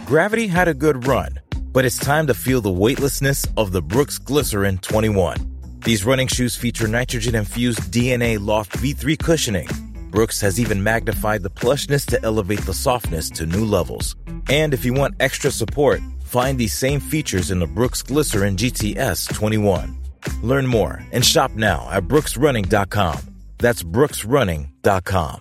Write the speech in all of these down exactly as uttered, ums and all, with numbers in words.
Gravity had a good run, but it's time to feel the weightlessness of the Brooks Glycerin twenty-one. These running shoes feature nitrogen-infused D N A Loft V three cushioning. Brooks has even magnified the plushness to elevate the softness to new levels. And if you want extra support, find these same features in the Brooks Glycerin G T S twenty-one. Learn more and shop now at brooks running dot com. That's brooks running dot com.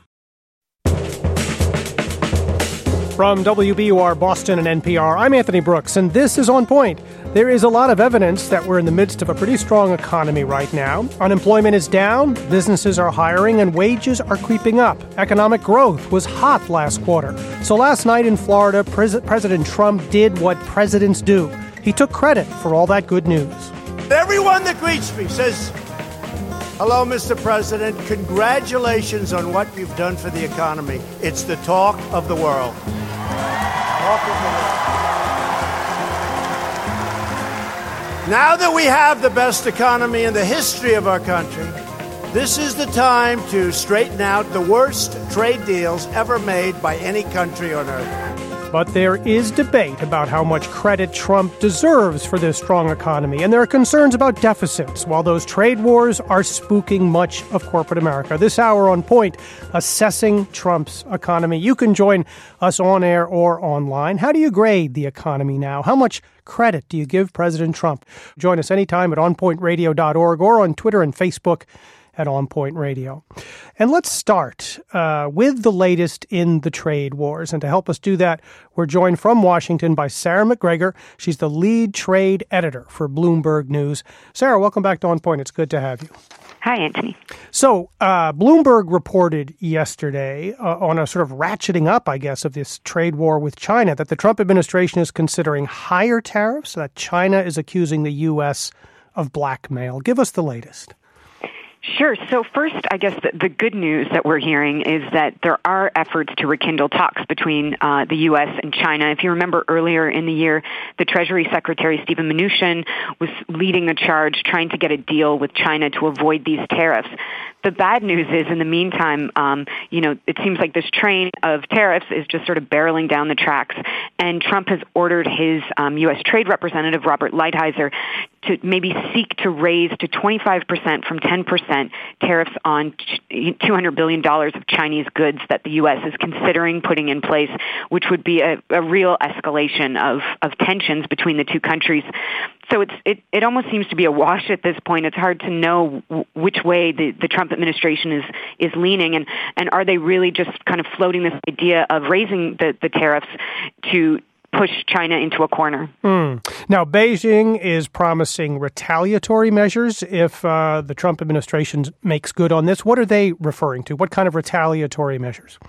From W B U R Boston and N P R, I'm Anthony Brooks, and this is On Point. There is a lot of evidence that we're in the midst of a pretty strong economy right now. Unemployment is down, businesses are hiring, and wages are creeping up. Economic growth was hot last quarter. So last night in Florida, Pres- President Trump did what presidents do. He took credit for all that good news. Everyone that greets me says, "Hello, Mister President. Congratulations on what you've done for the economy. It's the talk of the world." Talk of the world. Now that we have the best economy in the history of our country, this is the time to straighten out the worst trade deals ever made by any country on earth. But there is debate about how much credit Trump deserves for this strong economy, and there are concerns about deficits, while those trade wars are spooking much of corporate America. This hour on Point, assessing Trump's economy. You can join us on air or online. How do you grade the economy now? How much credit do you give President Trump? Join us anytime at on point radio dot org or on Twitter and Facebook at On Point Radio. And let's start uh, with the latest in the trade wars. And to help us do that, we're joined from Washington by Sarah McGregor. She's the lead trade editor for Bloomberg News. Sarah, welcome back to On Point. It's good to have you. Hi, Anthony. So uh, Bloomberg reported yesterday uh, on a sort of ratcheting up, I guess, of this trade war with China, that the Trump administration is considering higher tariffs, that China is accusing the U S of blackmail. Give us the latest. Sure. So first, I guess the, the good news that we're hearing is that there are efforts to rekindle talks between uh, the U S and China. If you remember earlier in the year, the Treasury Secretary, Stephen Mnuchin, was leading the charge trying to get a deal with China to avoid these tariffs. The bad news is, in the meantime, um, you know, it seems like this train of tariffs is just sort of barreling down the tracks, and Trump has ordered his um, U S Trade Representative, Robert Lighthizer, to maybe seek to raise to twenty-five percent from ten percent tariffs on two hundred billion dollars of Chinese goods that the U S is considering putting in place, which would be a, a real escalation of, of tensions between the two countries. So it's, it, it almost seems to be a wash at this point. It's hard to know w- which way the, the Trump administration is, is leaning, and, and are they really just kind of floating this idea of raising the, the tariffs to push China into a corner. Mm. Now, Beijing is promising retaliatory measures if uh, the Trump administration makes good on this. What are they referring to? What kind of retaliatory measures?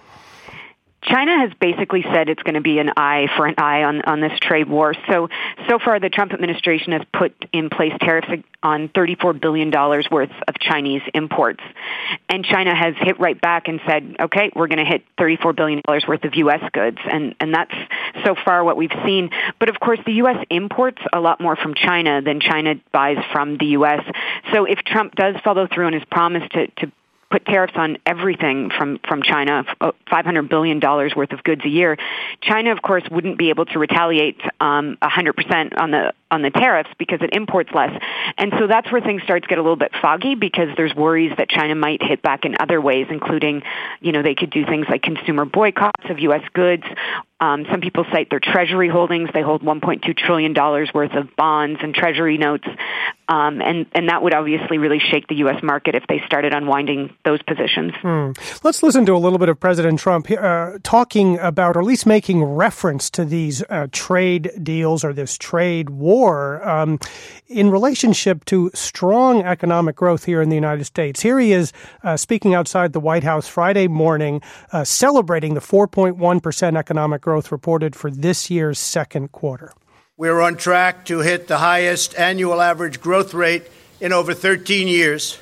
China has basically said it's going to be an eye for an eye on, on this trade war. So, so far, the Trump administration has put in place tariffs on thirty-four billion dollars worth of Chinese imports. And China has hit right back and said, okay, we're going to hit thirty-four billion dollars worth of U S goods. And, and that's so far what we've seen. But of course, the U S imports a lot more from China than China buys from the U S. So if Trump does follow through on his promise to, to put tariffs on everything from, from China, five hundred billion dollars worth of goods a year, China, of course, wouldn't be able to retaliate um, one hundred percent on the on the tariffs because it imports less. And so that's where things start to get a little bit foggy, because there's worries that China might hit back in other ways, including, you know, they could do things like consumer boycotts of U S goods. Um, some people cite their Treasury holdings. They hold one point two trillion dollars worth of bonds and Treasury notes. Um, and, and that would obviously really shake the U S market if they started unwinding those positions. Hmm. Let's listen to a little bit of President Trump uh, talking about, or at least making reference to these uh, trade deals or this trade war um, in relationship to strong economic growth here in the United States. Here he is uh, speaking outside the White House Friday morning, uh, celebrating the four point one percent economic growth reported for this year's second quarter. We're on track to hit the highest annual average growth rate in over thirteen years.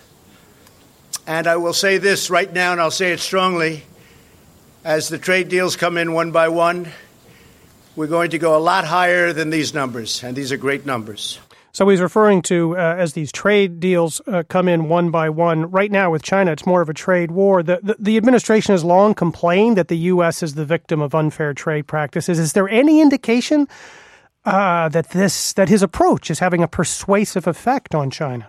And I will say this right now, and I'll say it strongly, as the trade deals come in one by one, we're going to go a lot higher than these numbers, and these are great numbers. So he's referring to, uh, as these trade deals uh, come in one by one. Right now with China, it's more of a trade war. The, the, the administration has long complained that the U S is the victim of unfair trade practices. Is there any indication uh, that this that his approach is having a persuasive effect on China?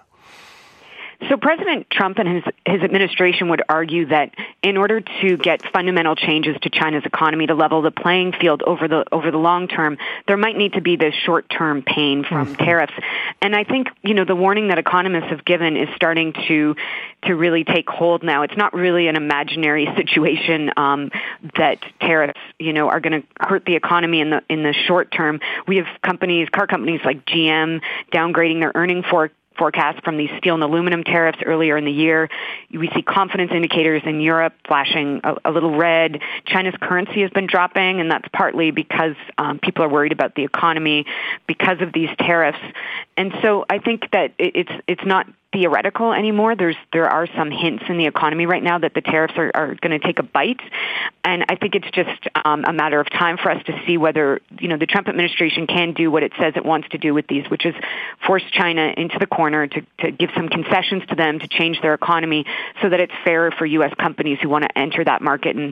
So President Trump and his, his administration would argue that in order to get fundamental changes to China's economy to level the playing field over the over the long term, there might need to be this short-term pain from mm-hmm. tariffs. And I think, you know, the warning that economists have given is starting to to really take hold now. It's not really an imaginary situation um, that tariffs, you know, are going to hurt the economy in the in the short term. We have companies, car companies like G M, downgrading their earning forecast. forecast from these steel and aluminum tariffs earlier in the year. We see confidence indicators in Europe flashing a, a little red. China's currency has been dropping, and that's partly because um, people are worried about the economy because of these tariffs. And so I think that it's it's not theoretical anymore. There's there are some hints in the economy right now that the tariffs are, are going to take a bite, and I think it's just um, a matter of time for us to see whether, you know, the Trump administration can do what it says it wants to do with these, which is force China into the corner to, to give some concessions to them to change their economy so that it's fairer for U S companies who want to enter that market and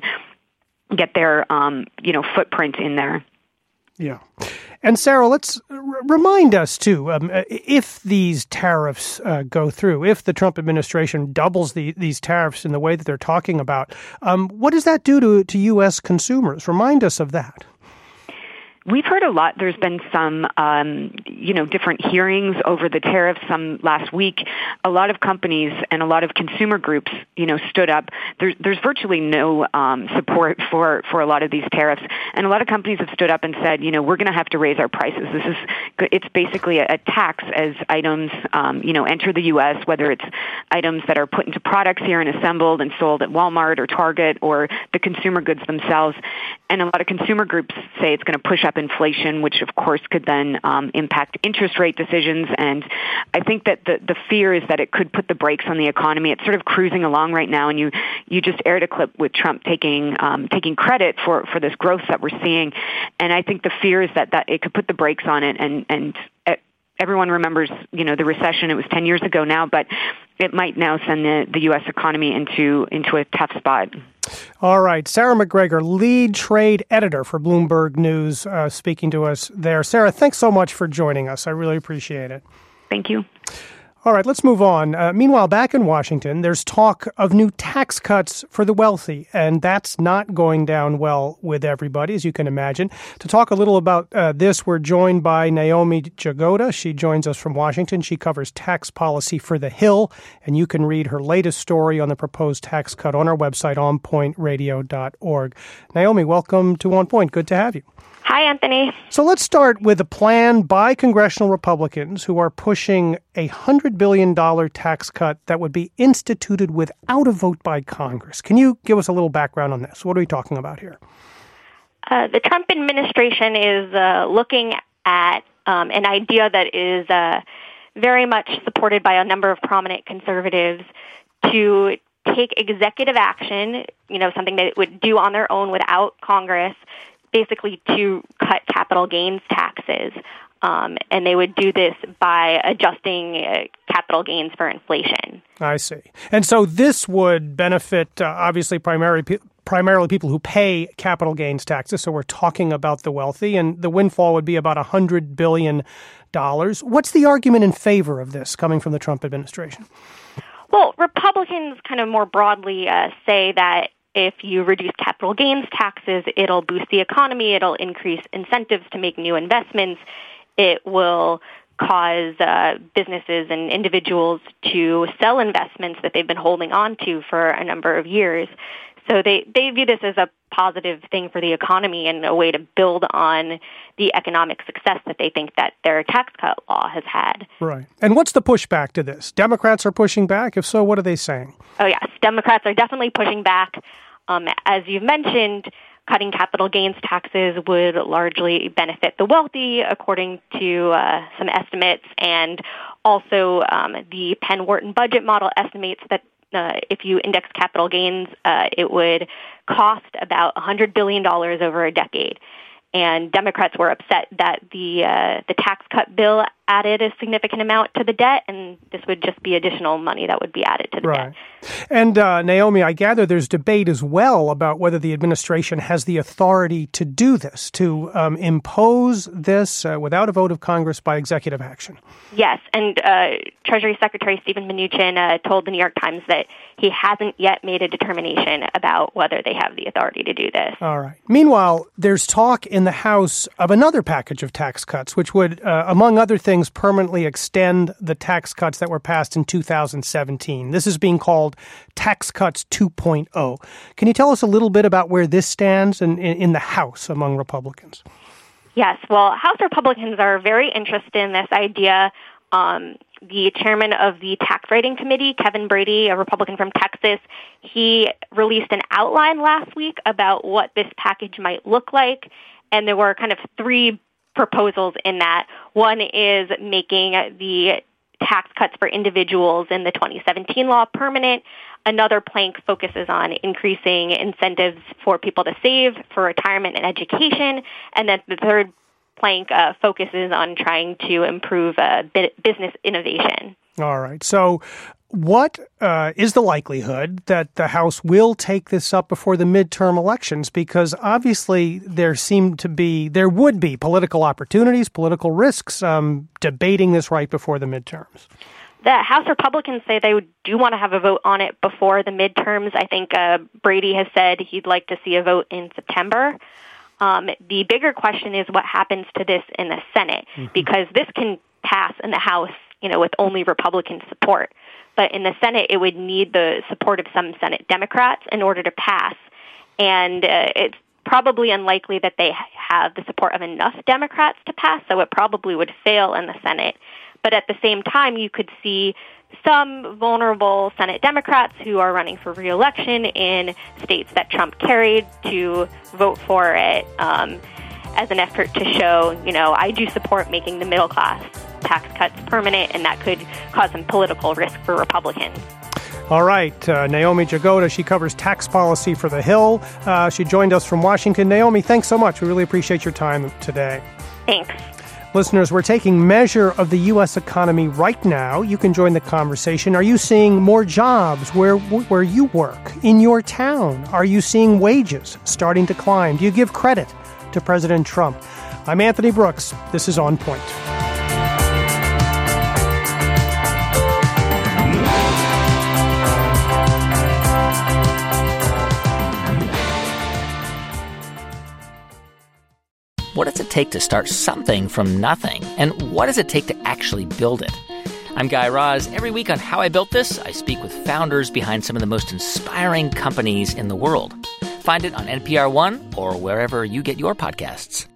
get their um, you know footprint in there. Yeah. And Sarah, let's r- remind us, too, um, if these tariffs uh, go through, if the Trump administration doubles the, these tariffs in the way that they're talking about, um, what does that do to, to U S consumers? Remind us of that. We've heard a lot. There's been some, um, you know, different hearings over the tariffs, some last week. A lot of companies and a lot of consumer groups, you know, stood up. There's, there's virtually no um, support for, for a lot of these tariffs. And a lot of companies have stood up and said, you know, we're going to have to raise our prices. This is, it's basically a, a tax as items, um, you know, enter the U S, whether it's items that are put into products here and assembled and sold at Walmart or Target or the consumer goods themselves. And a lot of consumer groups say it's going to push up inflation, which of course could then um, impact interest rate decisions. And I think that the, the fear is that it could put the brakes on the economy. It's sort of cruising along right now, and you, you just aired a clip with Trump taking um, taking credit for, for this growth that we're seeing. And I think the fear is that, that it could put the brakes on it, and, and everyone remembers, you know, the recession. It was ten years ago now, but it might now send the, the U S economy into into a tough spot. All right. Sarah McGregor, lead trade editor for Bloomberg News, uh, speaking to us there. Sarah, thanks so much for joining us. I really appreciate it. Thank you. All right, let's move on. Uh, meanwhile, back in Washington, there's talk of new tax cuts for the wealthy, and that's not going down well with everybody, as you can imagine. To talk a little about uh, this, we're joined by Naomi Jagoda. She joins us from Washington. She covers tax policy for The Hill, and you can read her latest story on the proposed tax cut on our website, on point radio dot org. Naomi, welcome to On Point. Good to have you. Hi, Anthony. So let's start with a plan by congressional Republicans who are pushing a one hundred billion dollars tax cut that would be instituted without a vote by Congress. Can you give us a little background on this? What are we talking about here? Uh, the Trump administration is uh, looking at um, an idea that is uh, very much supported by a number of prominent conservatives to take executive action, you know, something that it would do on their own without Congress, basically to cut capital gains taxes. Um, and they would do this by adjusting uh, capital gains for inflation. I see. And so this would benefit, uh, obviously, primarily, primarily people who pay capital gains taxes. So we're talking about the wealthy, and the windfall would be about one hundred billion dollars. What's the argument in favor of this coming from the Trump administration? Well, Republicans kind of more broadly uh, say that if you reduce capital gains taxes, it'll boost the economy, it'll increase incentives to make new investments, it will cause uh, businesses and individuals to sell investments that they've been holding on to for a number of years. So they, they view this as a positive thing for the economy and a way to build on the economic success that they think that their tax cut law has had. Right. And what's the pushback to this? Democrats are pushing back? If so, what are they saying? Oh, yes. Democrats are definitely pushing back. Um, as you've mentioned, cutting capital gains taxes would largely benefit the wealthy, according to uh, some estimates. And also um, the Penn-Wharton budget model estimates that uh, if you index capital gains, uh, it would cost about one hundred billion dollars over a decade. And Democrats were upset that the uh, the tax cut bill added a significant amount to the debt, and this would just be additional money that would be added to the right. debt. And uh, Naomi, I gather there's debate as well about whether the administration has the authority to do this, to um, impose this uh, without a vote of Congress by executive action. Yes, and uh, Treasury Secretary Steven Mnuchin uh, told the New York Times that he hasn't yet made a determination about whether they have the authority to do this. All right. Meanwhile, there's talk in the House of another package of tax cuts, which would, uh, among other things, permanently extend the tax cuts that were passed in two thousand seventeen. This is being called Tax Cuts two point oh. Can you tell us a little bit about where this stands in, in, in the House among Republicans? Yes. Well, House Republicans are very interested in this idea. Um, the chairman of the Tax Writing Committee, Kevin Brady, a Republican from Texas, he released an outline last week about what this package might look like. And there were kind of three proposals in that. One is making the tax cuts for individuals in the twenty seventeen law permanent. Another plank focuses on increasing incentives for people to save for retirement and education. And then the third plank uh, focuses on trying to improve uh, business innovation. All right. So what uh, is the likelihood that the House will take this up before the midterm elections? Because obviously there seem to be, there would be political opportunities, political risks um, debating this right before the midterms. The House Republicans say they do want to have a vote on it before the midterms. I think uh, Brady has said he'd like to see a vote in September. Um, the bigger question is what happens to this in the Senate, mm-hmm. because this can pass in the House, you know, with only Republican support. But in the Senate, it would need the support of some Senate Democrats in order to pass. And uh, it's probably unlikely that they have the support of enough Democrats to pass, so it probably would fail in the Senate. But at the same time, you could see some vulnerable Senate Democrats who are running for re-election in states that Trump carried to vote for it um, as an effort to show, you know, I do support making the middle class tax cuts permanent, and that could cause some political risk for Republicans. All right. Uh, Naomi Jagoda, she covers tax policy for The Hill. Uh, she joined us from Washington. Naomi, thanks so much. We really appreciate your time today. Thanks. Listeners, we're taking measure of the U S economy right now. You can join the conversation. Are you seeing more jobs where where you work, in your town? Are you seeing wages starting to climb? Do you give credit to President Trump? I'm Anthony Brooks. This is On Point. What does it take to start something from nothing? And what does it take to actually build it? I'm Guy Raz. Every week on How I Built This, I speak with founders behind some of the most inspiring companies in the world. Find it on N P R One or wherever you get your podcasts.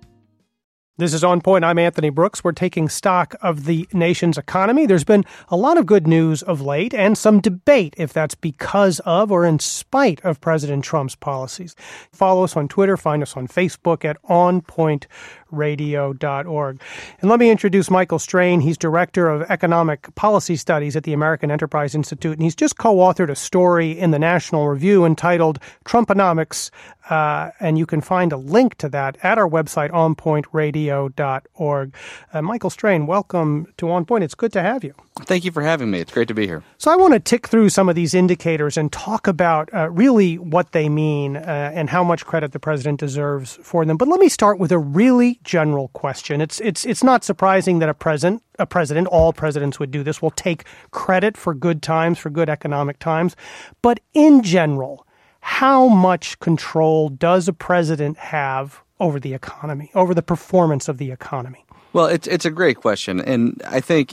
This is On Point. I'm Anthony Brooks. We're taking stock of the nation's economy. There's been a lot of good news of late and some debate if that's because of or in spite of President Trump's policies. Follow us on Twitter. Find us on Facebook at on point radio dot org. And let me introduce Michael Strain. He's Director of Economic Policy Studies at the American Enterprise Institute, and he's just co-authored a story in the National Review entitled Trumponomics, uh, and you can find a link to that at our website, on point radio dot org. Uh, Michael Strain, welcome to On Point. It's good to have you. Thank you for having me. It's great to be here. So I want to tick through some of these indicators and talk about uh, really what they mean uh, and how much credit the president deserves for them. But let me start with a really general question. It's it's it's not surprising that a president, a president, all presidents would do this, will take credit for good times, for good economic times. But in general, how much control does a president have over the economy, over the performance of the economy? Well, it's it's a great question, and I think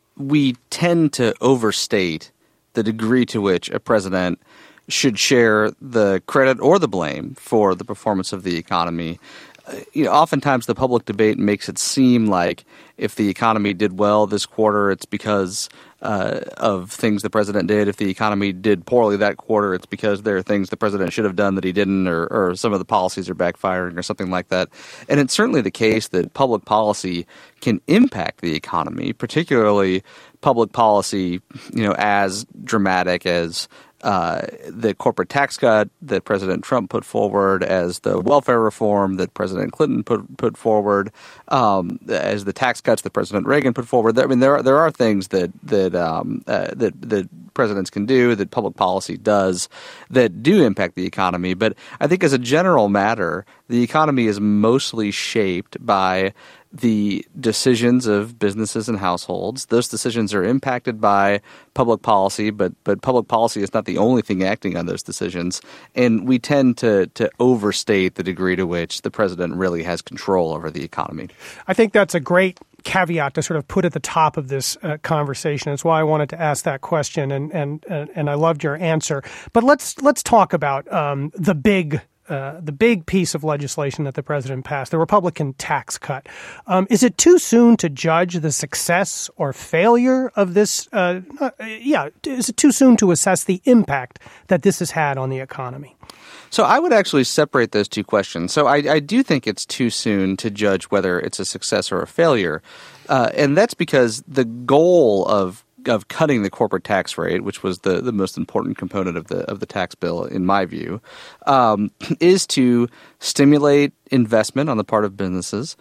we tend to overstate the degree to which a president should share the credit or the blame for the performance of the economy. Uh, you know, oftentimes the public debate makes it seem like if the economy did well this quarter, it's because uh, of things the president did. If the economy did poorly that quarter, it's because there are things the president should have done that he didn't, or, or some of the policies are backfiring or something like that. And it's certainly the case that public policy can impact the economy, particularly public policy, you know, as dramatic as uh, the corporate tax cut that President Trump put forward, as the welfare reform that President Clinton put put forward, um, as the tax cuts that President Reagan put forward. I mean, there are, there are things that that um, uh, that that presidents can do, that public policy does, that do impact the economy. But I think as a general matter, the economy is mostly shaped by the decisions of businesses and households. Those decisions are impacted by public policy, but but public policy is not the only thing acting on those decisions. And we tend to to overstate the degree to which the president really has control over the economy. I think that's a great caveat to sort of put at the top of this uh, conversation. That's why I wanted to ask that question, and and and, and I loved your answer. But let's let's talk about um, the big Uh, the big piece of legislation that the president passed, the Republican tax cut. Um, is it too soon to judge the success or failure of this? Uh, uh, yeah, is it too soon to assess the impact that this has had on the economy? So I would actually separate those two questions. So I, I do think it's too soon to judge whether it's a success or a failure. Uh, and that's because the goal of of cutting the corporate tax rate, which was the, the most important component of the of the tax bill, in my view, um, is to stimulate investment on the part of businesses.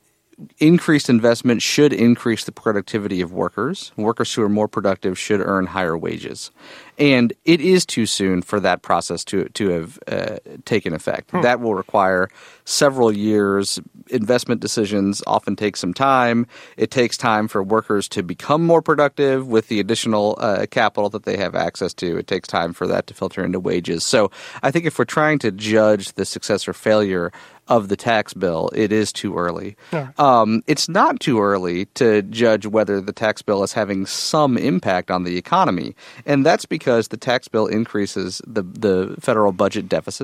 Increased investment should increase the productivity of workers. Workers who are more productive should earn higher wages. And it is too soon for that process to to have uh, taken effect. Hmm. That will require several years. Investment decisions often take some time. It takes time for workers to become more productive with the additional uh, capital that they have access to. It takes time for that to filter into wages. So I think if we're trying to judge the success or failure of the tax bill, it is too early. Yeah. Um, it's not too early to judge whether the tax bill is having some impact on the economy. And that's because the tax bill increases the, the federal budget deficit.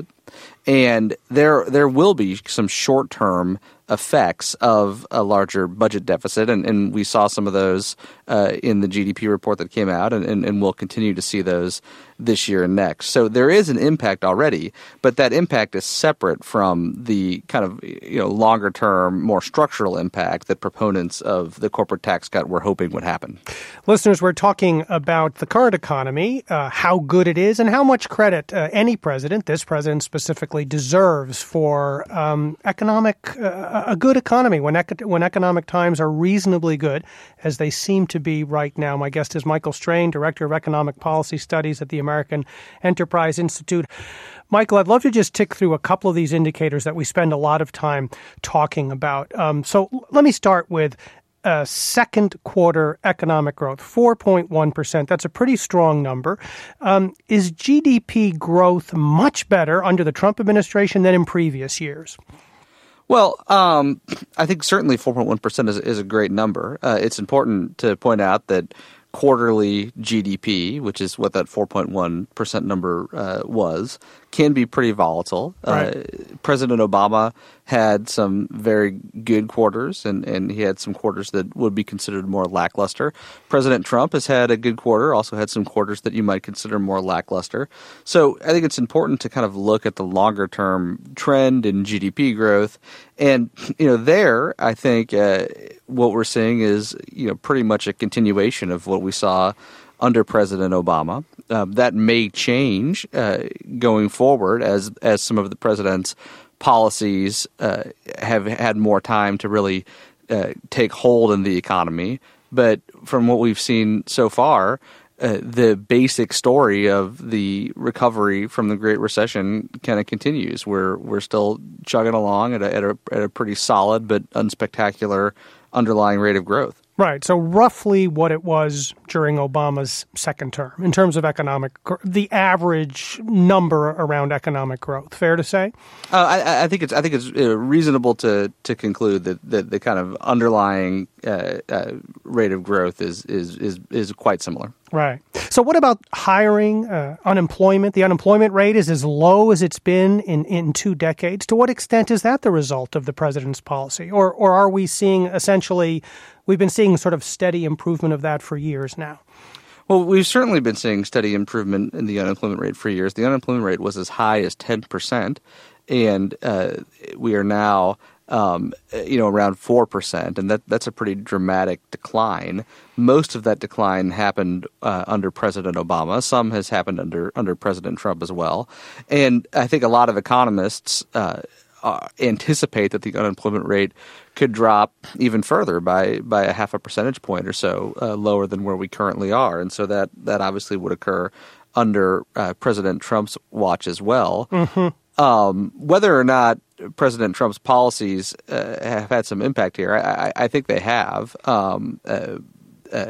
And there there will be some short-term effects of a larger budget deficit, and, and we saw some of those uh, in the G D P report that came out, and, and, and we'll continue to see those this year and next. So there is an impact already, but that impact is separate from the kind of you know longer-term, more structural impact that proponents of the corporate tax cut were hoping would happen. Listeners, we're talking about the current economy, uh, how good it is, and how much credit uh, any president, this president specifically, deserves for um, economic uh, a good economy when eco- when economic times are reasonably good, as they seem to be right now. My guest is Michael Strain, Director of Economic Policy Studies at the American Enterprise Institute. Michael, I'd love to just tick through a couple of these indicators that we spend a lot of time talking about. Um, so let me start with Uh, second quarter economic growth, four point one percent. That's a pretty strong number. Um, is G D P growth much better under the Trump administration than in previous years? Well, um, I think certainly four point one percent is, is a great number. Uh, it's important to point out that quarterly G D P, which is what that four point one percent number uh, was, can be pretty volatile. Right. Uh, President Obama had some very good quarters, and, and he had some quarters that would be considered more lackluster. President Trump has had a good quarter, also had some quarters that you might consider more lackluster. So I think it's important to kind of look at the longer-term trend in G D P growth. And, you know, there, I think uh, what we're seeing is, you know, pretty much a continuation of what we saw under President Obama. Uh, that may change uh, going forward as as some of the president's policies uh, have had more time to really uh, take hold in the economy. But from what we've seen so far, uh, the basic story of the recovery from the Great Recession kind of continues. We're we're still chugging along at a, at a at a pretty solid but unspectacular underlying rate of growth. Right. So roughly what it was during Obama's second term in terms of economic, the average number around economic growth. Fair to say? Uh, I, I think it's I think it's reasonable to to conclude that, that the kind of underlying uh, uh, rate of growth is is is is quite similar. Right. So what about hiring, uh, unemployment? The unemployment rate is as low as it's been in, in two decades. To what extent is that the result of the president's policy? Or or are we seeing essentially, we've been seeing sort of steady improvement of that for years now? Well, we've certainly been seeing steady improvement in the unemployment rate for years. The unemployment rate was as high as ten percent, and uh, we are now um, you know, around four percent, and that that's a pretty dramatic decline. Most of that decline happened uh, under President Obama. Some has happened under under President Trump as well. And I think a lot of economists uh, uh, anticipate that the unemployment rate could drop even further by by a half a percentage point or so uh, lower than where we currently are. And so that, that obviously would occur under uh, President Trump's watch as well. Mm-hmm. Um, whether or not President Trump's policies uh, have had some impact here, I, I, I think they have. Um, uh, uh,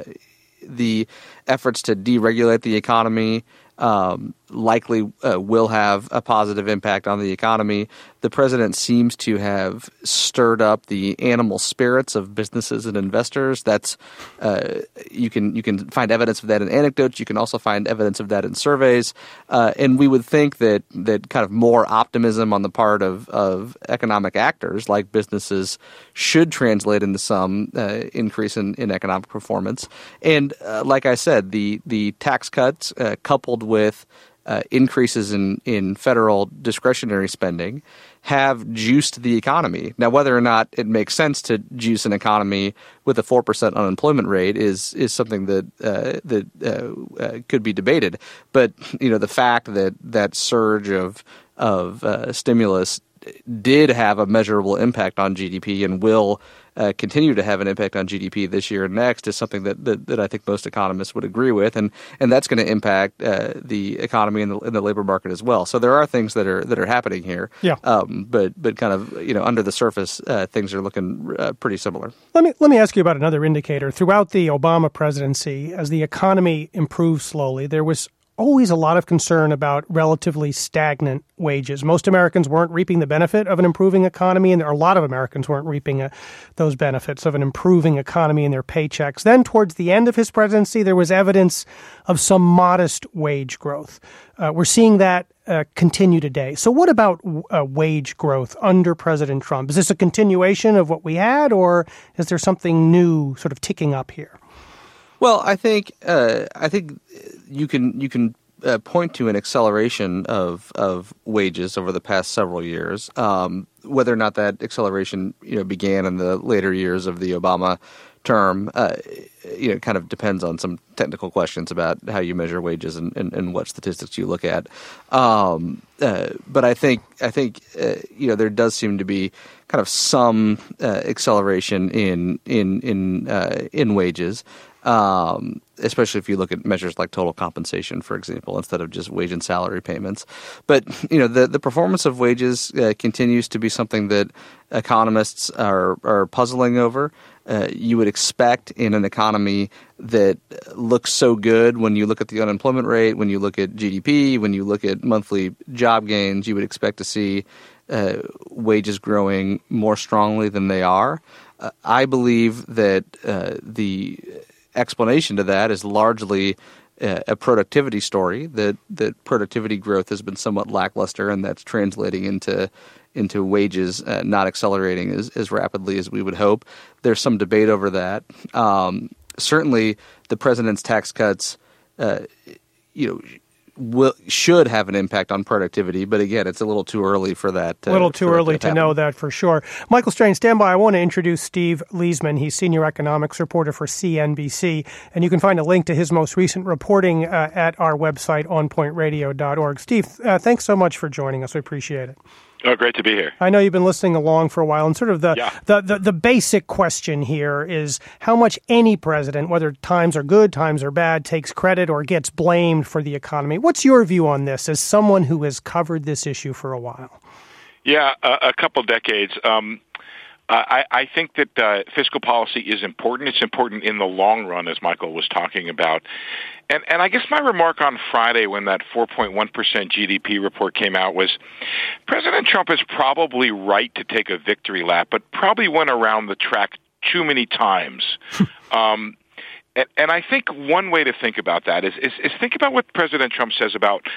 the efforts to deregulate the economy um, likely uh, will have a positive impact on the economy. The president seems to have stirred up the animal spirits of businesses and investors. That's uh, you can you can find evidence of that in anecdotes. You can also find evidence of that in surveys. Uh, and we would think that that kind of more optimism on the part of, of economic actors like businesses should translate into some uh, increase in, in economic performance. And uh, like I said, the the tax cuts uh, coupled with Uh, increases in, in federal discretionary spending have juiced the economy. Now, whether or not it makes sense to juice an economy with a four percent unemployment rate is is something that uh, that uh, uh, could be debated. But you know, the fact that that surge of of uh, stimulus did have a measurable impact on G D P and will uh, continue to have an impact on G D P this year and next is something that, that, that I think most economists would agree with, and and that's going to impact uh, the economy and the, and the labor market as well. So there are things that are that are happening here, yeah. Um, but but kind of you know under the surface, uh, things are looking uh, pretty similar. Let me let me ask you about another indicator. Throughout the Obama presidency, as the economy improved slowly, there was always a lot of concern about relatively stagnant wages. Most Americans weren't reaping the benefit of an improving economy, and there are a lot of Americans weren't reaping uh, those benefits of an improving economy in their paychecks. Then towards the end of his presidency, there was evidence of some modest wage growth. Uh, we're seeing that uh, continue today. So what about uh, wage growth under President Trump? Is this a continuation of what we had, or is there something new sort of ticking up here? Well, I think uh, I think you can you can uh, point to an acceleration of of wages over the past several years. Um, whether or not that acceleration you know began in the later years of the Obama term, uh, you know, kind of depends on some technical questions about how you measure wages and, and, and what statistics you look at. Um, uh, but I think I think uh, you know there does seem to be kind of some uh, acceleration in in in uh, in wages. Um, especially if you look at measures like total compensation, for example, instead of just wage and salary payments. But, you know, the, the performance of wages uh, continues to be something that economists are, are puzzling over. Uh, you would expect in an economy that looks so good when you look at the unemployment rate, when you look at G D P, when you look at monthly job gains, you would expect to see uh, wages growing more strongly than they are. Uh, I believe that uh, the explanation to that is largely uh, a productivity story, that that productivity growth has been somewhat lackluster, and that's translating into into wages uh, not accelerating as, as rapidly as we would hope. There's some debate over that. Um, certainly, the president's tax cuts, uh, you know, will should have an impact on productivity, but again, it's a little too early for that. A little too early to, to know that for sure. Michael Strain, stand by. I want to introduce Steve Liesman. He's senior economics reporter for C N B C, and you can find a link to his most recent reporting uh, at our website, on point radio dot org. Steve, uh, thanks so much for joining us. We appreciate it. Oh, great to be here. I know you've been listening along for a while, and sort of the, yeah. the, the, the basic question here is how much any president, whether times are good, times are bad, takes credit or gets blamed for the economy. What's your view on this as someone who has covered this issue for a while? Yeah, a, a couple decades. Um, I, I think that uh, fiscal policy is important. It's important in the long run, as Michael was talking about. And, and I guess my remark on Friday when that four point one percent G D P report came out was President Trump is probably right to take a victory lap, but probably went around the track too many times. um, and, and I think one way to think about that is, is, is think about what President Trump says about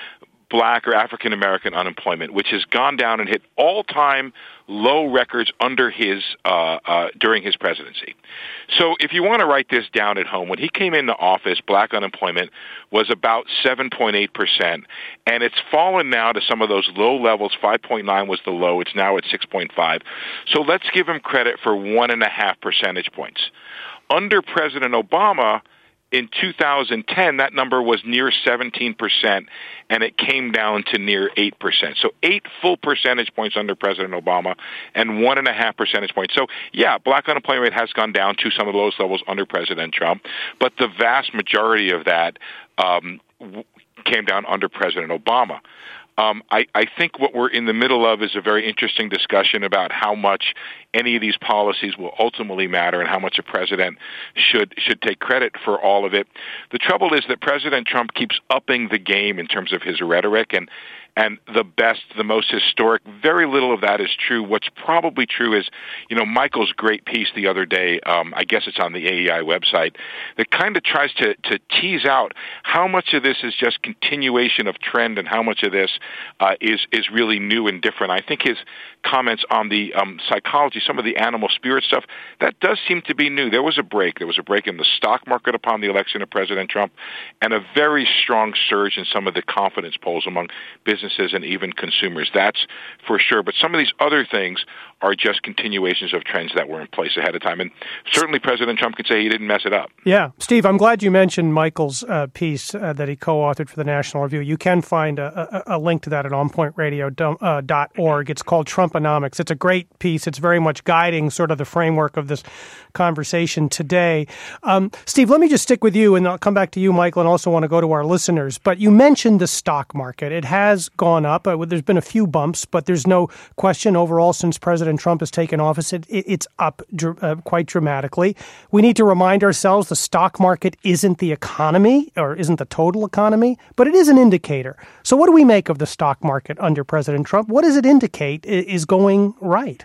black or African American unemployment, which has gone down and hit all-time low records under his uh, uh, during his presidency. So if you want to write this down at home, when he came into office, black unemployment was about seven point eight percent, and it's fallen now to some of those low levels. five point nine was the low. It's now at six point five. So let's give him credit for one and a half percentage points. Under President Obama, in two thousand ten, that number was near seventeen percent, and it came down to near eight percent. So eight full percentage points under President Obama and one and a half percentage points. So, yeah, black unemployment rate has gone down to some of the lowest levels under President Trump, but the vast majority of that um, w- came down under President Obama. Um, I, I think what we're in the middle of is a very interesting discussion about how much any of these policies will ultimately matter and how much a president should should take credit for all of it. The trouble is that President Trump keeps upping the game in terms of his rhetoric, and and the best, the most historic, very little of that is true. What's probably true is, you know, Michael's great piece the other day, um, I guess it's on the A E I website, that kind of tries to, to tease out how much of this is just continuation of trend and how much of this uh, is, is really new and different. I think his comments on the um, psychology, some of the animal spirit stuff, that does seem to be new. There was a break. There was a break in the stock market upon the election of President Trump and a very strong surge in some of the confidence polls among businesses and even consumers. That's for sure. But some of these other things are just continuations of trends that were in place ahead of time. And certainly President Trump can say he didn't mess it up. Yeah. Steve, I'm glad you mentioned Michael's uh, piece uh, that he co-authored for the National Review. You can find a, a, a link to that at on point radio dot org. It's called Trumponomics. It's a great piece. It's very much guiding sort of the framework of this conversation today. Um, Steve, let me just stick with you, and I'll come back to you, Michael, and also want to go to our listeners. But you mentioned the stock market. It has gone up. Uh, there's been a few bumps, but there's no question overall since President Trump has taken office, it, it, it's up dr- uh, quite dramatically. We need to remind ourselves the stock market isn't the economy or isn't the total economy, but it is an indicator. So what do we make of the stock market under President Trump? What does it indicate is going right?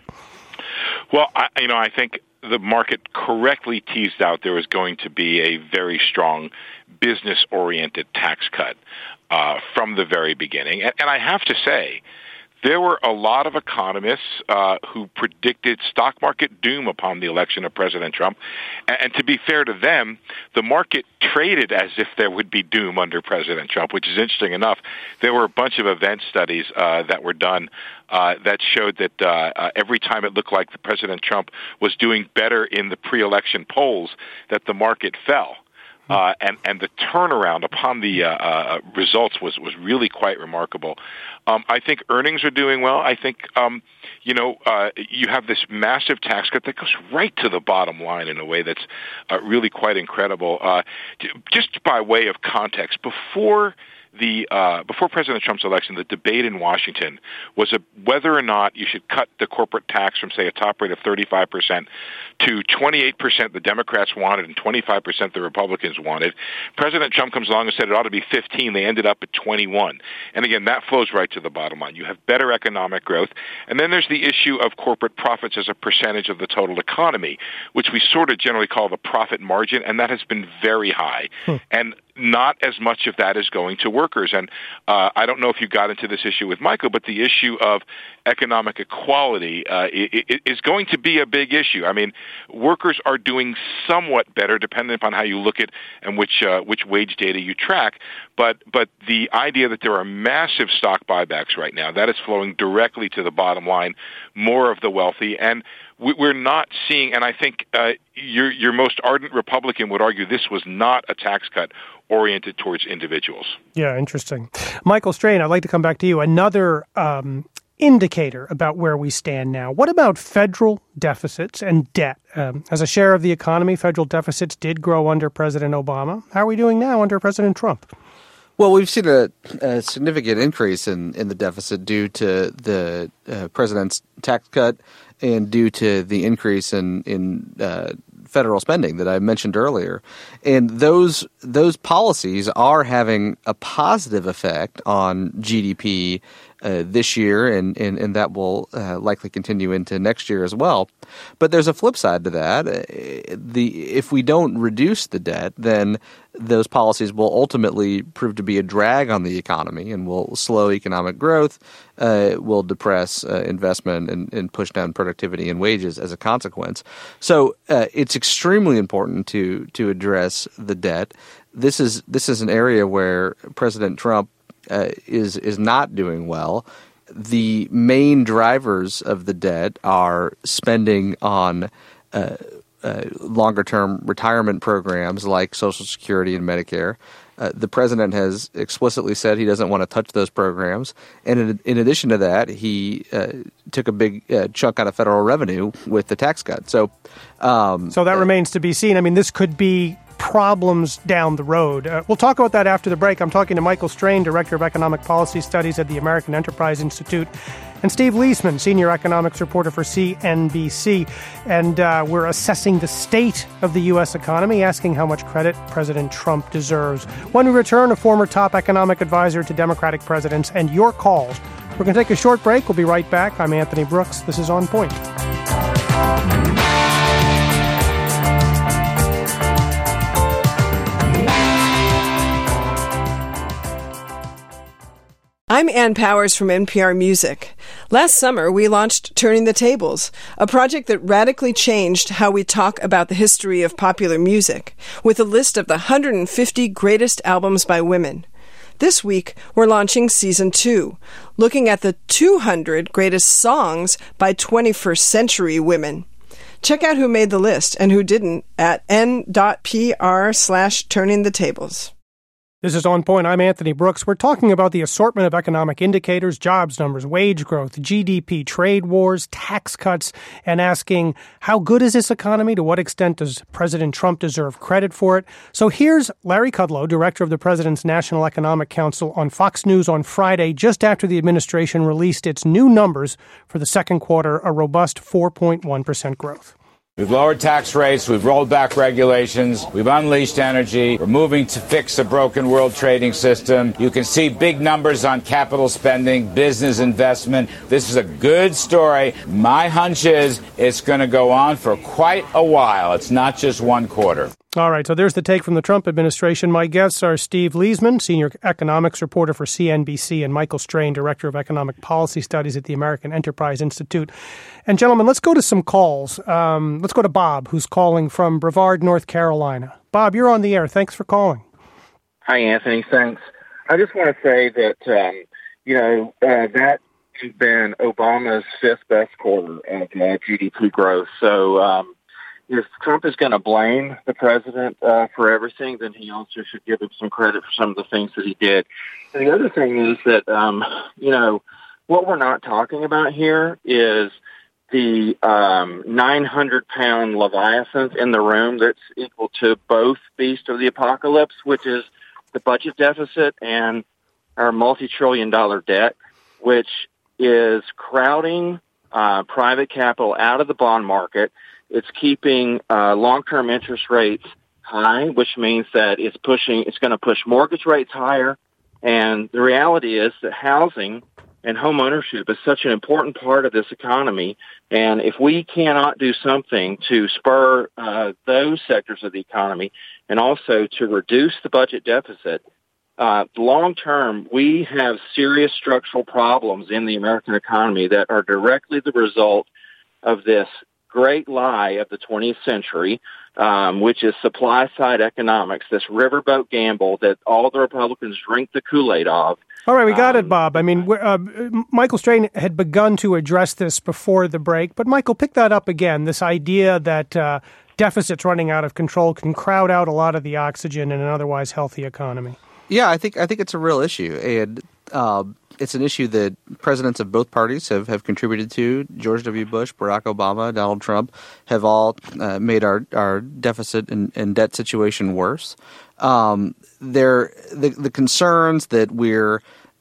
Well, I, you know, I think the market correctly teased out there was going to be a very strong business-oriented tax cut uh, from the very beginning. And, and I have to say, there were a lot of economists uh, who predicted stock market doom upon the election of President Trump. And, and to be fair to them, the market traded as if there would be doom under President Trump, which is interesting enough. There were a bunch of event studies uh, that were done uh, that showed that uh, uh, every time it looked like the President Trump was doing better in the pre-election polls, that the market fell. Uh, and, and the turnaround upon the uh, uh, results was, was really quite remarkable. Um, I think earnings are doing well. I think, um, you know, uh, you have this massive tax cut that goes right to the bottom line in a way that's uh, really quite incredible. Uh, just by way of context, before The uh, before President Trump's election, the debate in Washington was a, whether or not you should cut the corporate tax from, say, a top rate of thirty-five percent to twenty-eight percent the Democrats wanted and twenty-five percent the Republicans wanted. President Trump comes along and said it ought to be fifteen. They ended up at twenty-one. And again, that flows right to the bottom line. You have better economic growth. And then there's the issue of corporate profits as a percentage of the total economy, which we sort of generally call the profit margin, and that has been very high. Hmm. And not as much of that is going to workers. And uh, I don't know if you got into this issue with Michael, but the issue of economic equality uh, is going to be a big issue. I mean, workers are doing somewhat better, depending upon how you look at and which uh, which wage data you track. But but the idea that there are massive stock buybacks right now, that is flowing directly to the bottom line, more of the wealthy. And we're not seeing, and I think uh, your your most ardent Republican would argue this was not a tax cut oriented towards individuals. Yeah, interesting. Michael Strain, I'd like to come back to you. Another um, indicator about where we stand now. What about federal deficits and debt? Um, as a share of the economy, federal deficits did grow under President Obama. How are we doing now under President Trump? Well, we've seen a, a significant increase in, in the deficit due to the uh, president's tax cut and due to the increase in, in uh, federal spending that I mentioned earlier. And those those policies are having a positive effect on G D P uh, this year, and, and, and that will uh, likely continue into next year as well. But there's a flip side to that. Uh, the if we don't reduce the debt, then those policies will ultimately prove to be a drag on the economy and will slow economic growth, uh, will depress uh, investment and, and push down productivity and wages as a consequence. So uh, it's extremely important to to address the debt. This is this is an area where President Trump uh, is is not doing well. The main drivers of the debt are spending on uh, uh, longer-term retirement programs like Social Security and Medicare. Uh, the president has explicitly said he doesn't want to touch those programs. And in, in addition to that, he uh, took a big uh, chunk out of federal revenue with the tax cut. So, um, so that uh, remains to be seen. I mean, this could be problems down the road. Uh, we'll talk about that after the break. I'm talking to Michael Strain, Director of Economic Policy Studies at the American Enterprise Institute, and Steve Liesman, Senior Economics Reporter for C N B C. And uh, we're assessing the state of the U S economy, asking how much credit President Trump deserves. When we return, a former top economic advisor to Democratic presidents and your calls. We're going to take a short break. We'll be right back. I'm Anthony Brooks. This is On Point. I'm Ann Powers from N P R Music. Last summer, we launched Turning the Tables, a project that radically changed how we talk about the history of popular music, with a list of the one hundred fifty greatest albums by women. This week, we're launching Season two, looking at the two hundred greatest songs by twenty-first century women. Check out who made the list and who didn't at n.pr slash turning the tables. This is On Point. I'm Anthony Brooks. We're talking about the assortment of economic indicators, jobs numbers, wage growth, G D P, trade wars, tax cuts, and asking how good is this economy? To what extent does President Trump deserve credit for it? So here's Larry Kudlow, director of the President's National Economic Council, on Fox News on Friday, just after the administration released its new numbers for the second quarter, a robust four point one percent growth. We've lowered tax rates, we've rolled back regulations, we've unleashed energy, we're moving to fix a broken world trading system. You can see big numbers on capital spending, business investment. This is a good story. My hunch is it's going to go on for quite a while. It's not just one quarter. All right, so there's the take from the Trump administration. My guests are Steve Liesman, Senior Economics Reporter for C N B C, and Michael Strain, Director of Economic Policy Studies at the American Enterprise Institute. And gentlemen, let's go to some calls. Um, let's go to Bob, who's calling from Brevard, North Carolina. Bob, you're on the air. Thanks for calling. Hi, Anthony. Thanks. I just want to say that, um, you know, uh, that has been Obama's fifth best quarter of uh, G D P growth. So, um, if Trump is going to blame the president uh, for everything, then he also should give him some credit for some of the things that he did. And the other thing is that, um, you know, what we're not talking about here is the um, nine hundred pound Leviathan in the room that's equal to both Beast of the Apocalypse, which is the budget deficit and our multi-trillion dollar debt, which is crowding uh, private capital out of the bond market. It's keeping uh, long-term interest rates high, which means that it's pushing. It's going to push mortgage rates higher. And the reality is that housing and home ownership is such an important part of this economy. And if we cannot do something to spur uh, those sectors of the economy and also to reduce the budget deficit, uh, long-term, we have serious structural problems in the American economy that are directly the result of this great lie of the twentieth century, um, which is supply-side economics, this riverboat gamble that all the Republicans drink the Kool-Aid of. All right, we got um, it, Bob. I mean, uh, Michael Strain had begun to address this before the break, but Michael, pick that up again, this idea that uh, deficits running out of control can crowd out a lot of the oxygen in an otherwise healthy economy. Yeah, I think I think it's a real issue, and uh, it's an issue that presidents of both parties have, have contributed to. George W. Bush, Barack Obama, Donald Trump have all uh, made our, our deficit and, and debt situation worse. Um, there, the, the concerns that we're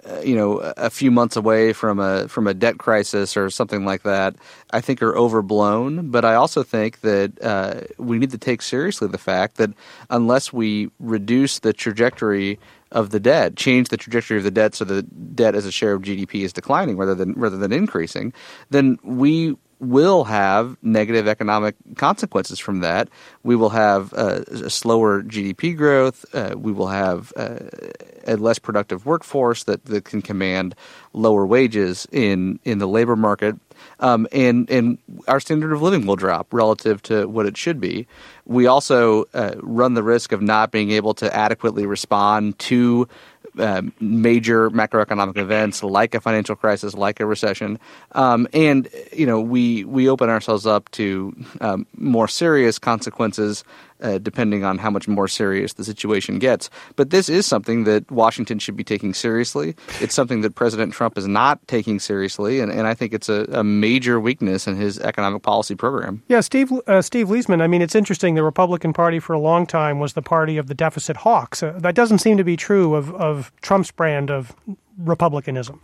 uh, you know, a few months away from a from a debt crisis or something like that, I think are overblown. But I also think that uh, we need to take seriously the fact that unless we reduce the trajectory of the debt, change the trajectory of the debt so the debt as a share of G D P is declining rather than rather than increasing, then we will have negative economic consequences from that. We will have uh, a slower G D P growth. Uh, we will have uh, a less productive workforce that, that can command lower wages in, in the labor market. Um, and, and our standard of living will drop relative to what it should be. We also uh, run the risk of not being able to adequately respond to Uh, major macroeconomic events like a financial crisis, like a recession, um, and you know we we open ourselves up to um, more serious consequences uh, depending on how much more serious the situation gets. But this is something that Washington should be taking seriously. It's something that President Trump is not taking seriously, and, and I think it's a, a major weakness in his economic policy program. Yeah, Steve uh, Steve Liesman, I mean, it's interesting. The Republican Party for a long time was the party of the deficit hawks. Uh, that doesn't seem to be true of, of Trump's brand of republicanism.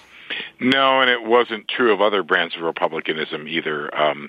No, and it wasn't true of other brands of republicanism either. Um,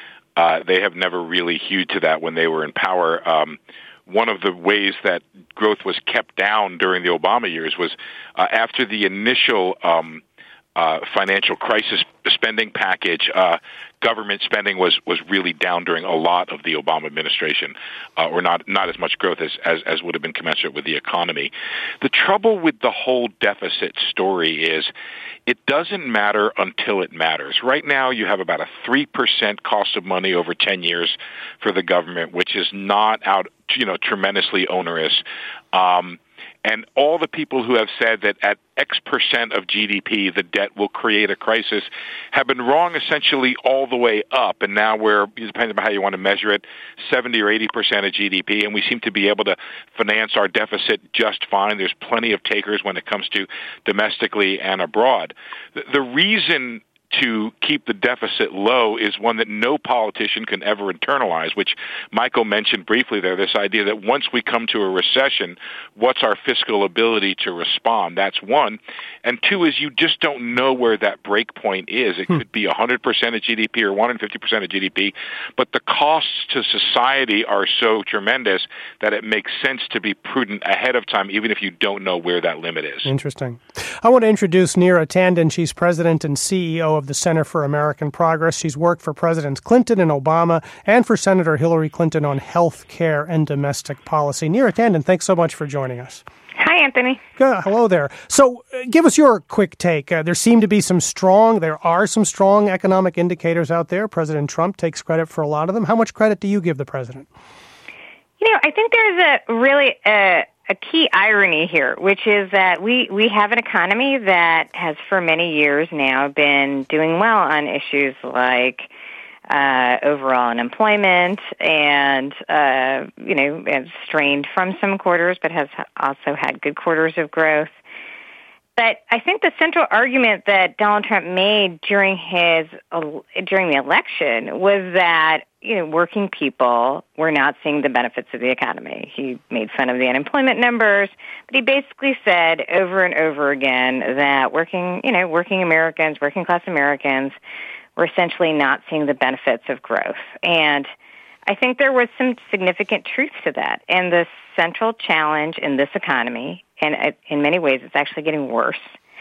uh, they have never really hewed to that when they were in power. Um, one of the ways that growth was kept down during the Obama years was uh, after the initial um, uh, financial crisis spending package, uh, government spending was, was really down during a lot of the Obama administration, uh, or not not as much growth as, as, as would have been commensurate with the economy. The trouble with the whole deficit story is it doesn't matter until it matters. Right now, you have about a three percent cost of money over ten years for the government, which is not out, you know, tremendously onerous. Um, And all the people who have said that at X percent of G D P the debt will create a crisis have been wrong essentially all the way up. And now we're, depending on how you want to measure it, seventy or eighty percent of G D P, and we seem to be able to finance our deficit just fine. There's plenty of takers when it comes to domestically and abroad. The, the reason to keep the deficit low is one that no politician can ever internalize, which Michael mentioned briefly there, this idea that once we come to a recession, what's our fiscal ability to respond? That's one. And two is you just don't know where that break point is. It hmm. could be one hundred percent of G D P or one hundred fifty percent of G D P, but the costs to society are so tremendous that it makes sense to be prudent ahead of time, even if you don't know where that limit is. Interesting. I want to introduce Neera Tanden. She's president and C E O of the Center for American Progress. She's worked for Presidents Clinton and Obama and for Senator Hillary Clinton on health care and domestic policy. Neera Tanden, thanks so much for joining us. Hi, Anthony. Uh, hello there. So uh, give us your quick take. Uh, there seem to be some strong, there are some strong economic indicators out there. President Trump takes credit for a lot of them. How much credit do you give the president? You know, I think there's a really a, a key irony here, which is that we, we have an economy that has for many years now been doing well on issues like uh, overall unemployment and, uh, you know, strained from some quarters, but has also had good quarters of growth. But I think the central argument that Donald Trump made during his during the election was that, you know, working people were not seeing the benefits of the economy. He made fun of the unemployment numbers, but he basically said over and over again that working, you know, working Americans, working class Americans were essentially not seeing the benefits of growth. And I think there was some significant truth to that. And the central challenge in this economy, and in many ways it's actually getting worse,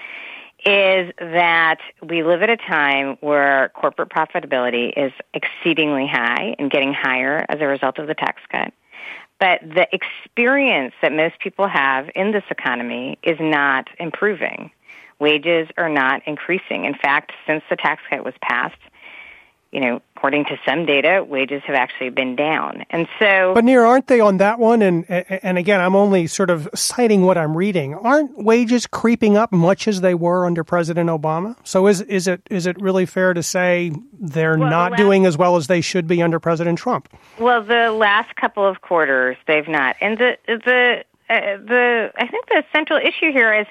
is that we live at a time where corporate profitability is exceedingly high and getting higher as a result of the tax cut. But the experience that most people have in this economy is not improving. Wages are not increasing. In fact, since the tax cut was passed, you know, according to some data, wages have actually been down. And so, but Neera, aren't they on that one? And and again, I'm only sort of citing what I'm reading. Aren't wages creeping up much as they were under President Obama? So is is it is it really fair to say they're well, not the last, doing as well as they should be under President Trump? Well, the last couple of quarters, they've not. And the the uh, the I think the central issue here is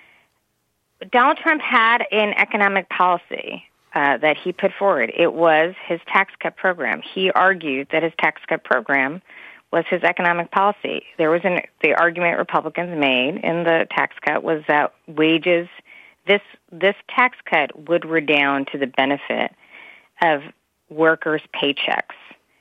Donald Trump had an economic policy Uh, that he put forward. It was his tax cut program. He argued that his tax cut program was his economic policy. There was an the argument Republicans made in the tax cut was that wages, this this tax cut would redound to the benefit of workers' paychecks.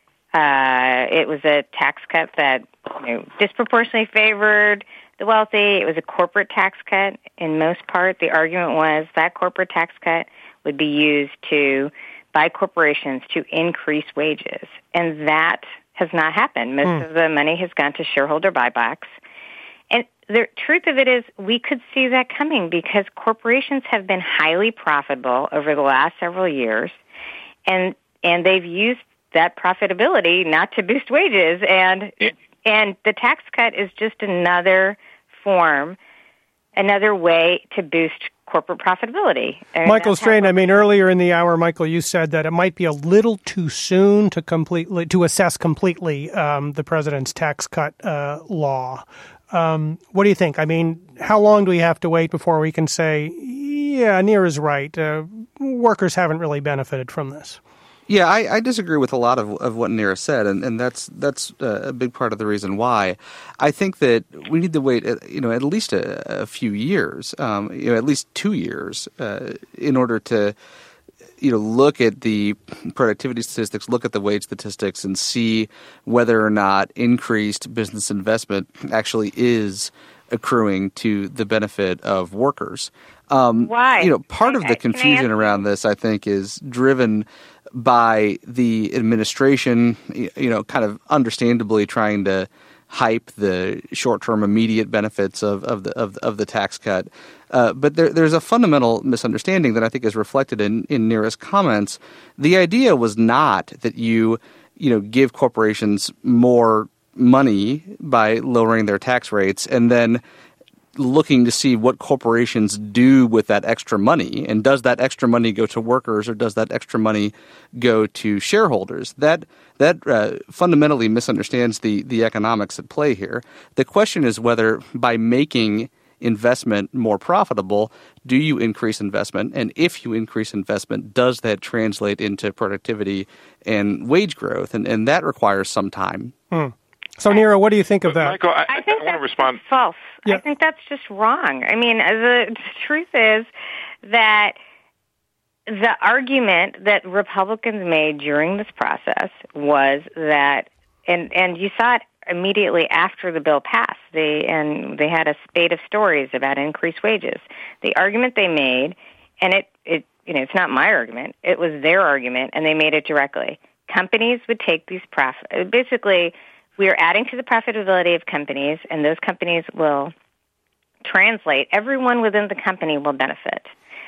Uh, it was a tax cut that you know, disproportionately favored the wealthy. It was a corporate tax cut in most part. The argument was that corporate tax cut would be used to by corporations to increase wages, and that has not happened. Most mm. of the money has gone to shareholder buybacks. And the truth of it is we could see that coming because corporations have been highly profitable over the last several years, and and they've used that profitability not to boost wages. And yeah. and the tax cut is just another form, another way to boost corporate profitability. And Michael Strain, I mean, earlier in the hour, Michael, you said that it might be a little too soon to completely to assess completely um, the president's tax cut uh, law. Um, what do you think? I mean, how long do we have to wait before we can say, yeah, Nir is right, uh, workers haven't really benefited from this? Yeah, I, I disagree with a lot of, of what Nir said, and, and that's that's a big part of the reason why. I think that we need to wait, you know, at least a, a few years, um, you know, at least two years, uh, in order to, you know, look at the productivity statistics, look at the wage statistics, and see whether or not increased business investment actually is accruing to the benefit of workers. Um, Why? You know, part I, of the confusion around this, I think, is driven by the administration, you know, kind of understandably trying to hype the short-term immediate benefits of, of the of, of the tax cut. Uh, but there, there's a fundamental misunderstanding that I think is reflected in, in Nira's comments. The idea was not that you, you know, give corporations more money by lowering their tax rates and then looking to see what corporations do with that extra money, and does that extra money go to workers or does that extra money go to shareholders? That that uh, fundamentally misunderstands the the economics at play here. The question is whether by making investment more profitable, do you increase investment? And if you increase investment, does that translate into productivity and wage growth? And, and that requires some time. Hmm. So, Nira, what do you think of that? Michael, I, I think I want to respond. False. Yeah. I think that's just wrong. I mean, the truth is that the argument that Republicans made during this process was that, and, and you saw it immediately after the bill passed, they, and they had a spate of stories about increased wages. The argument they made, and it, it, you know, it's not my argument, it was their argument, and they made it directly. Companies would take these profits. Basically, we are adding to the profitability of companies, and those companies will translate. Everyone within the company will benefit.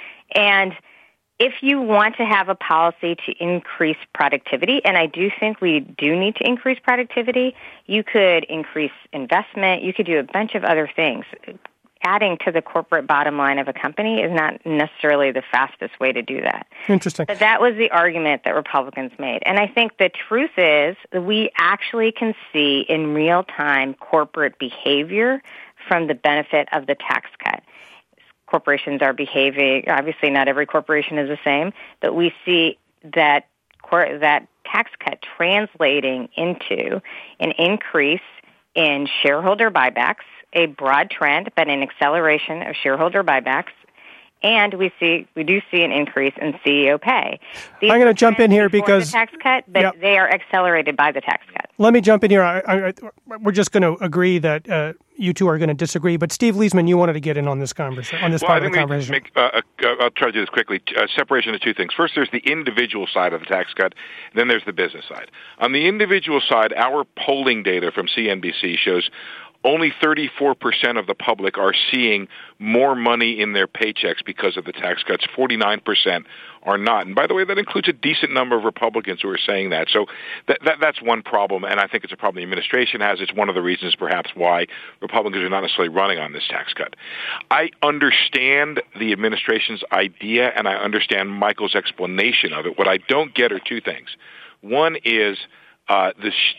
And if you want to have a policy to increase productivity, and I do think we do need to increase productivity, you could increase investment. You could do a bunch of other things. Adding to the corporate bottom line of a company is not necessarily the fastest way to do that. Interesting. But that was the argument that Republicans made. And I think the truth is that we actually can see in real time corporate behavior from the benefit of the tax cut. Corporations are behaving, obviously not every corporation is the same, but we see that that tax cut translating into an increase in shareholder buybacks, a broad trend, but an acceleration of shareholder buybacks, and we see we do see an increase in C E O pay. These I'm going to jump in here because the tax cut, but yep. they are accelerated by the tax cut. Let me jump in here. I, I, we're just going to agree that uh, you two are going to disagree. But Steve Leisman, you wanted to get in on this conversation, on this well, part I of the conversation. Make, uh, uh, I'll try to do this quickly. Uh, separation of two things. First, there's the individual side of the tax cut. Then there's the business side. On the individual side, our polling data from C N B C shows only thirty-four percent of the public are seeing more money in their paychecks because of the tax cuts. forty-nine percent are not. And by the way, that includes a decent number of Republicans who are saying that. So that, that that's one problem, and I think it's a problem the administration has. It's one of the reasons perhaps why Republicans are not necessarily running on this tax cut. I understand the administration's idea, and I understand Michael's explanation of it. What I don't get are two things. One is uh, the sh-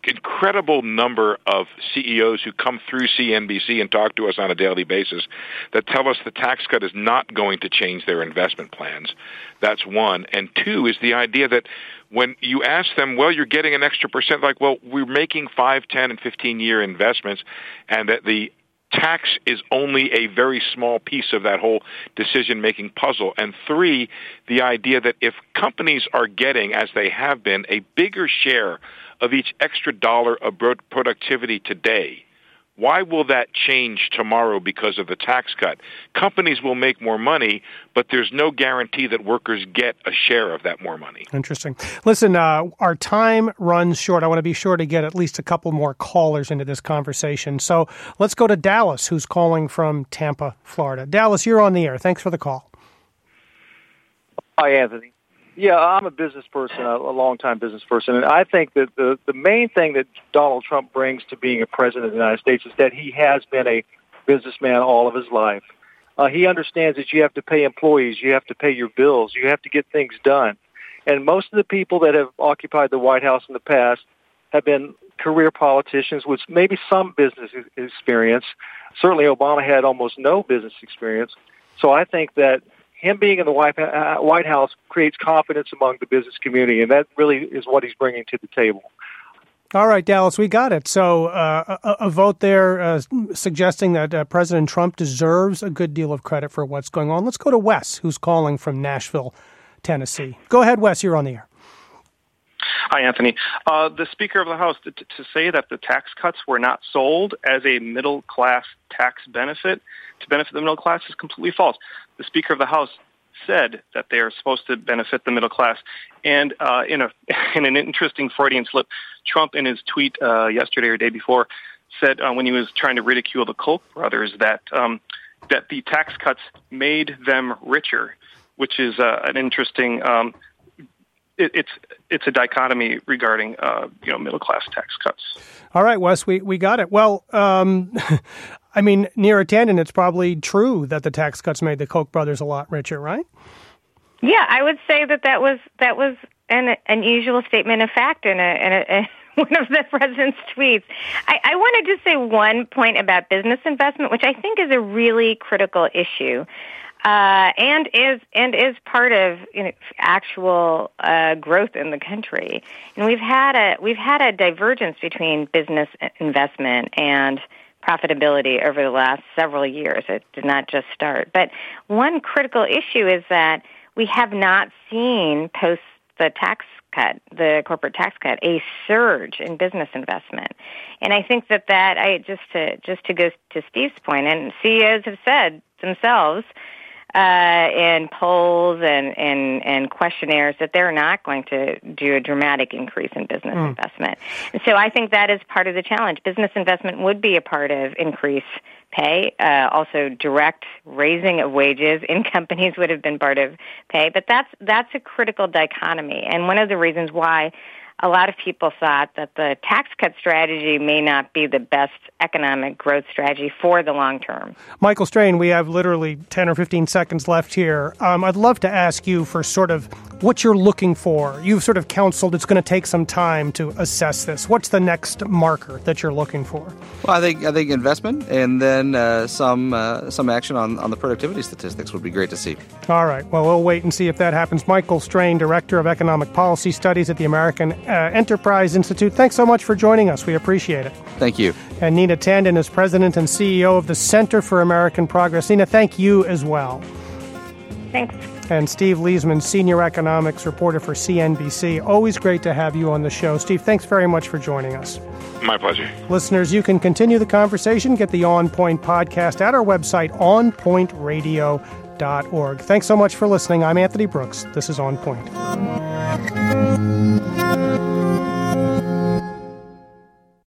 incredible number of C E Os who come through C N B C and talk to us on a daily basis that tell us the tax cut is not going to change their investment plans. That's one. And two is the idea that when you ask them, well, you're getting an extra percent, like, well, we're making five, ten, and fifteen-year investments, and that the tax is only a very small piece of that whole decision-making puzzle. And three, the idea that if companies are getting, as they have been, a bigger share of each extra dollar of productivity today, why will that change tomorrow because of the tax cut? Companies will make more money, but there's no guarantee that workers get a share of that more money. Interesting. Listen, uh, our time runs short. I want to be sure to get at least a couple more callers into this conversation. So let's go to Dallas, who's calling from Tampa, Florida. Dallas, you're on the air. Thanks for the call. Hi, Anthony. Yeah, I'm a business person, a, a long-time business person, and I think that the, the main thing that Donald Trump brings to being a president of the United States is that he has been a businessman all of his life. Uh, he understands that you have to pay employees, you have to pay your bills, you have to get things done. And most of the people that have occupied the White House in the past have been career politicians with maybe some business experience. Certainly Obama had almost no business experience. So I think that him being in the White House creates confidence among the business community, and that really is what he's bringing to the table. All right, Dallas, we got it. So uh, a, a vote there uh, suggesting that uh, President Trump deserves a good deal of credit for what's going on. Let's go to Wes, who's calling from Nashville, Tennessee. Go ahead, Wes, you're on the air. Hi, Anthony. Uh, the Speaker of the House, to, to say that the tax cuts were not sold as a middle-class tax benefit to benefit the middle class is completely false. The Speaker of the House said that they are supposed to benefit the middle class. And uh, in a in an interesting Freudian slip, Trump in his tweet uh, yesterday or day before said uh, when he was trying to ridicule the Koch brothers that um, that the tax cuts made them richer, which is uh, an interesting um, it, it's it's a dichotomy regarding uh, you know middle class tax cuts. All right, Wes, we, we got it. Well, um, I mean, near a tangent, it's probably true that the tax cuts made the Koch brothers a lot richer, right? Yeah, I would say that that was that was an unusual statement of fact in, a, in a, a, one of the president's tweets. I, I wanted to say one point about business investment, which I think is a really critical issue. Uh, and is and is part of you know, actual uh, growth in the country. And we've had a we've had a divergence between business investment and profitability over the last several years. It did not just start. But one critical issue is that we have not seen post the tax cut, the corporate tax cut, a surge in business investment. And I think that that I just to just to go to Steve's point, and C E Os have said themselves. Uh, in polls and, and, and questionnaires that they're not going to do a dramatic increase in business mm. investment. And so I think that is part of the challenge. Business investment would be a part of increased pay. Uh, also, direct raising of wages in companies would have been part of pay. But that's that's a critical dichotomy. And one of the reasons why a lot of people thought that the tax cut strategy may not be the best economic growth strategy for the long term. Michael Strain, we have literally ten or fifteen seconds left here. Um, I'd love to ask you for sort of what you're looking for. You've sort of counseled it's going to take some time to assess this. What's the next marker that you're looking for? Well, I think I think investment and then uh, some uh, some action on, on the productivity statistics would be great to see. All right. Well, we'll wait and see if that happens. Michael Strain, Director of Economic Policy Studies at the American uh, Enterprise Institute. Thanks so much for joining us. We appreciate it. Thank you. And Nina Tandon is President and C E O of the Center for American Progress. Nina, thank you as well. Thanks. And Steve Leisman, Senior Economics Reporter for C N B C. Always great to have you on the show. Steve, thanks very much for joining us. My pleasure. Listeners, you can continue the conversation. Get the On Point podcast at our website, on point radio dot org. Thanks so much for listening. I'm Anthony Brooks. This is On Point.